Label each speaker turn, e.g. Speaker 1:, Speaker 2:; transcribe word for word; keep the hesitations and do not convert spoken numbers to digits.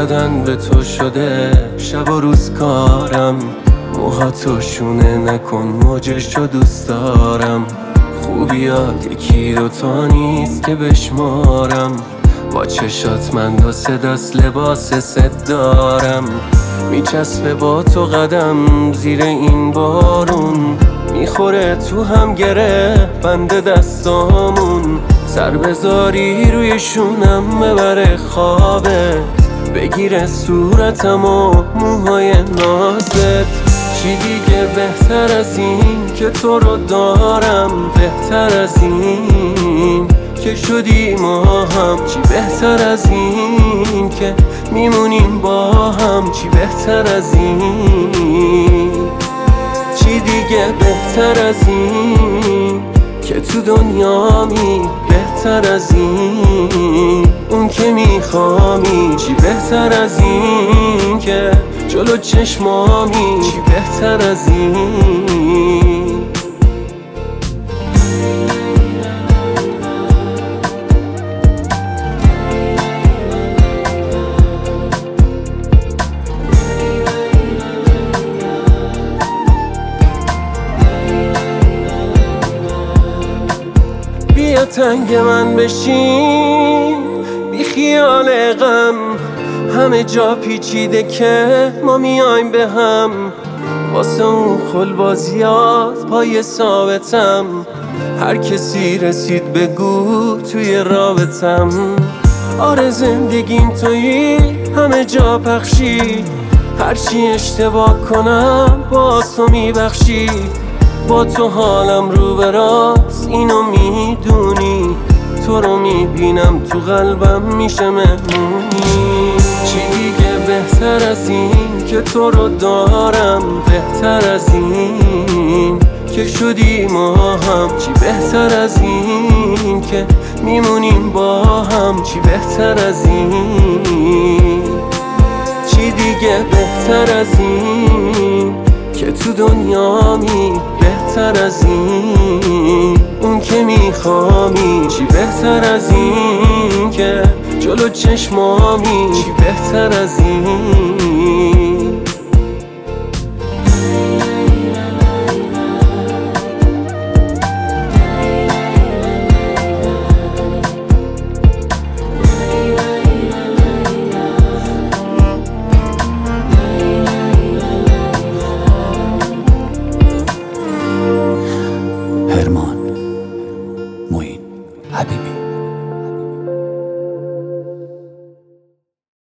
Speaker 1: بدن به تو شده، شب و روز کارم. موهاتو شونه نکن، موجشو دوست دارم. خوبیات یکی دوتا نیست که بشمارم. با چشات من دو سه دست لباس ست دارم. میچسبه با تو قدم زیر این بارون، میخوره تو هم گره بند دستامون. سر بذاری روی شونم ببره خوابه، بگیره صورتم و موهای نازت. چی دیگه بهتر از این که تو رو دارم، بهتر از این که شدی ما هم. چی بهتر از این که میمونیم با هم، چی بهتر از این، چی دیگه بهتر از این که تو دنیامی، بهتر از این اون که میخوامی. چی بهتر از این که جلو چشمامی، چی بهتر از این. بیا تنگ من بشین، بی خیال غم. همه جا پیچیده که ما میایم به هم. واسه اون خلبازیات پای ثابتم. هر کسی رسید بگو توی رابطم. آره زندگیم تویی، همه جا پخشی. هرچی اشتباه کنم باز تو میبخشی. با تو حالم رو به راست، اینو میدونی. تو رو میبینم تو قلبم میشه مهمونی. چی دیگه بهتر از این که تو رو دارم، بهتر از این که شدی ما هم. چی بهتر از این که میمونیم با هم، چی بهتر از این، چی دیگه بهتر از این که تو دنیامی، بهتر از این اون که میخوامی. چی بهتر از این که جلو چشمامی، چی بهتر از این.
Speaker 2: هرمان معین حبیبی.